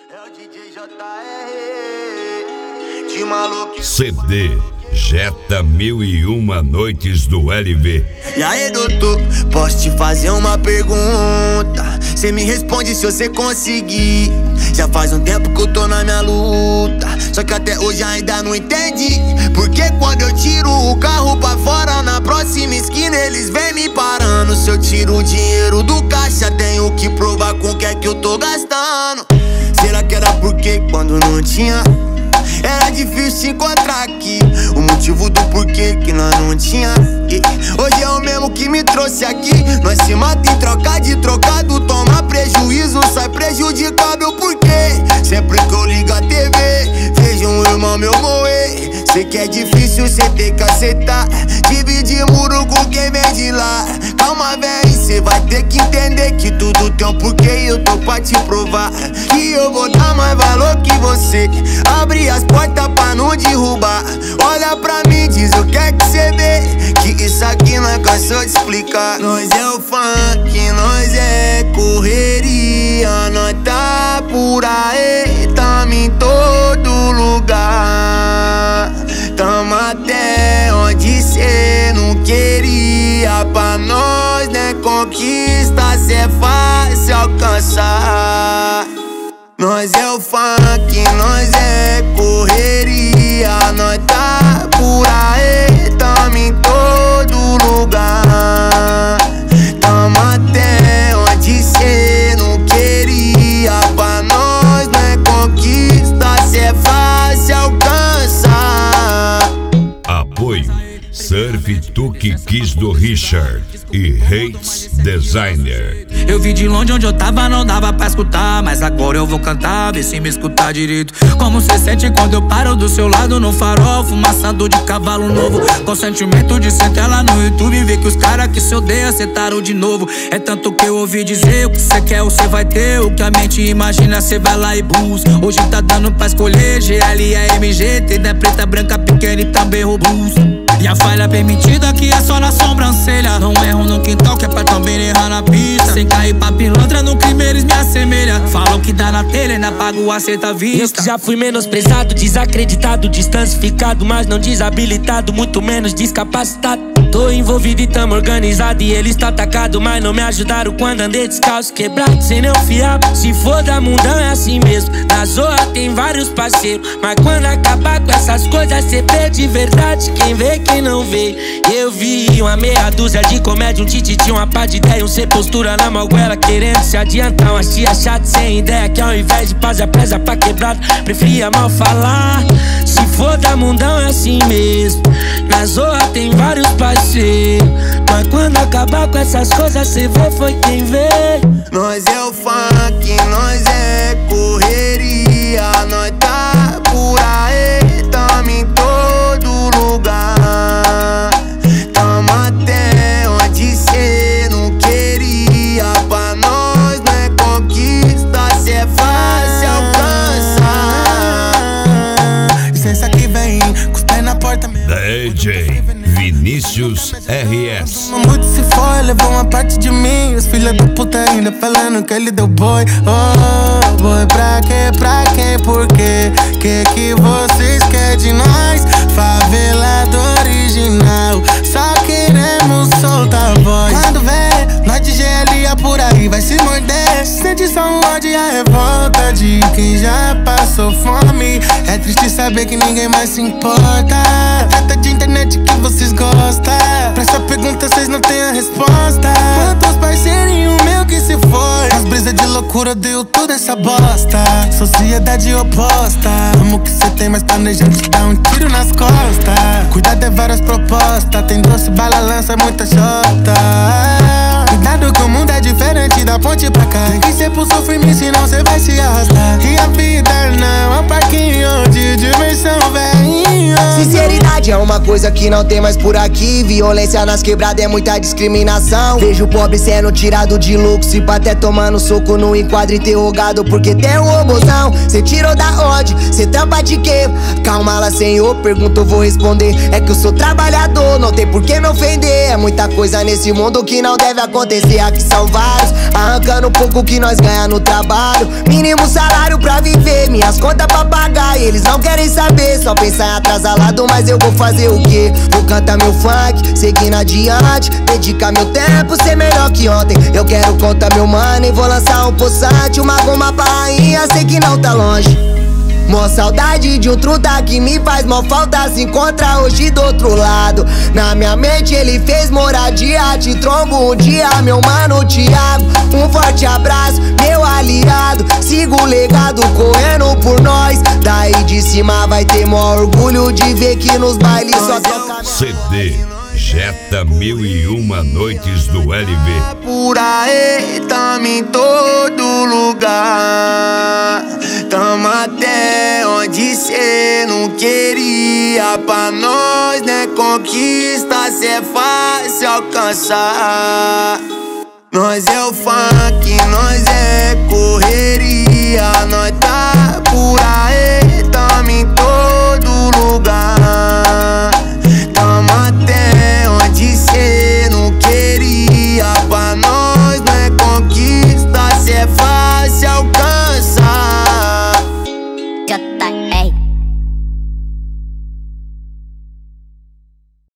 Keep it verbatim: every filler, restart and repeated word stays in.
É o D J J R de maluco. C D Jetta Mil e Uma Noites do L V. E aí, doutor, posso te fazer uma pergunta? Cê me responde se você conseguir. Já faz um tempo que eu tô na minha luta, só que até hoje ainda não entendi. Porque quando eu tiro o carro pra fora, na próxima esquina eles vêm me parando. Se eu tiro o dinheiro do caixa, tenho que provar com o que é que eu tô gastando. Será que era porque quando não tinha era difícil te encontrar aqui? O motivo do porquê que nós não tinha. E hoje é o mesmo que me trouxe aqui. Nós se mata em troca de trocado, toma prejuízo, sai prejudicado. Porque sempre que eu ligo a T V, vejo um irmão meu moer. Sei que é difícil, cê tem que aceitar. Dividir muro com quem vem de lá. Calma, véi, cê vai ter que entender que tudo tem um porquê. E eu tô pra te provar que eu vou dar mais valor que você. Abre as portas pra não derrubar. Olha pra mim, diz o que é que cê vê, que isso aqui não é cansou de explicar. Nós é o funk, nós é correria. Nós tá por aí, tamo em todo lugar. Tamo até onde cê não queria. Pra nós, né, conquista, cê é fácil alcançar. Nós é o funk, nós é correria. Nós tá por aí, tamo em todo lugar. Tamo até onde cê não queria. Pra nós não é conquista, cê é fácil alcançar. Apoio Surf Tuque Kiss do Richard e Hates Designer. Eu vi de longe onde eu tava, não dava pra escutar, mas agora eu vou cantar, vê se me escutar direito. Como cê sente quando eu paro do seu lado no farol, fumaçando de cavalo novo, com sentimento de sentar lá no YouTube e ver que os caras que se odeiam acertaram de novo. É tanto que eu ouvi dizer, o que cê quer você vai ter, o que a mente imagina cê vai lá e busca. Hoje tá dando pra escolher G L e A M G, tem da preta, branca, pequena e também robusta. E a falha permitida que é só na sobrancelha. Não erro no quintal que é pra também errar na pista. Sem cair pra pilantra, no crime eles me assemelha. Falam que dá na telha e na pago acerta a vista. Eu que já fui menosprezado, desacreditado, distancificado, mas não desabilitado, muito menos discapacitado. Tô envolvido e tamo organizado e eles tá atacado, mas não me ajudaram quando andei descalço, quebrado, sem nem fiado. Se for da mundão é assim mesmo, na zoa tem vários parceiros, mas quando acabar com essas coisas cê vê de verdade quem vê, quem não vê. Eu vi uma meia dúzia de comédia, um tititi, uma pá de ideia, um sem postura na malguela, querendo se adiantar, umas tia chata sem ideia, que ao invés de paz a presa pra quebrado, preferia mal falar. Se for da mundão é assim mesmo, na zoa tem vários parceiros, mas quando acabar com essas coisas cê vê foi quem vê. Nós é o funk, nós é correria. Nós tá por aí, tamo em todo lugar. Tamo até onde cê não queria. Pra nós não é conquista, cê é fácil alcançar. Licença que vem, com os pés na porta. D J Vinícius R S. Muito se foi, levou uma parte de mim. Os filhos da puta ainda falando que ele deu boi. Oh, boi pra quê, pra quem, por quê? Que que vocês querem de nós? Favelado original, só queremos soltar a voz. Quando vê, nós de G L A por aí vai se morder. Sente só um ódio e a revolta de quem já passou fome. É triste saber que ninguém mais se importa. Trata de internet que vocês gostam. Pra essa pergunta vocês não têm a resposta. Quantos parceirinhos meu que se foi? As brisas de loucura deu toda essa bosta. Sociedade oposta. Amo que cê tem, mas planejando te dar um tiro nas costas. Cuidado é várias propostas. Tem doce, bala, lança, muita chota. Cuidado que o mundo é diferente da ponte pra cá. Tem que ser pulso firme, senão cê vai se arrastar. E a vida não é um parquinho de diversão, velhinho. Sinceridade é uma coisa que não tem mais por aqui. Violência nas quebradas é muita discriminação. Vejo o pobre sendo tirado de luxo e pra até tomando soco no enquadro interrogado porque tem um robôzão. Cê tirou da ódio, cê tampa de quê? Calma lá, senhor, pergunta eu vou responder. É que eu sou trabalhador, não tem por que me ofender. É muita coisa nesse mundo que não deve acontecer. acontecer aqui são vários, arrancando um pouco que nós ganha no trabalho. Mínimo salário pra viver, minhas contas pra pagar. E eles não querem saber, só pensar em atrasalado. Mas eu vou fazer o quê? Vou cantar meu funk, seguindo adiante, dedicar meu tempo, ser melhor que ontem. Eu quero contar meu money, vou lançar um poçante, uma goma pra rainha, sei que não tá longe. Mó saudade de um truta que me faz mó falta se encontrar hoje do outro lado. Na minha mente ele fez moradia, te trombo um dia, meu mano Thiago. Um forte abraço, meu aliado, sigo o legado correndo por nós. Daí de cima vai ter mó orgulho de ver que nos bailes só toca C D Jetta Mil e Uma Noites do L V. Por aí, tamo em todo lugar, tamo até onde cê não queria. Pra nós, né, conquista, cê é fácil alcançar. Nós é o funk, nós é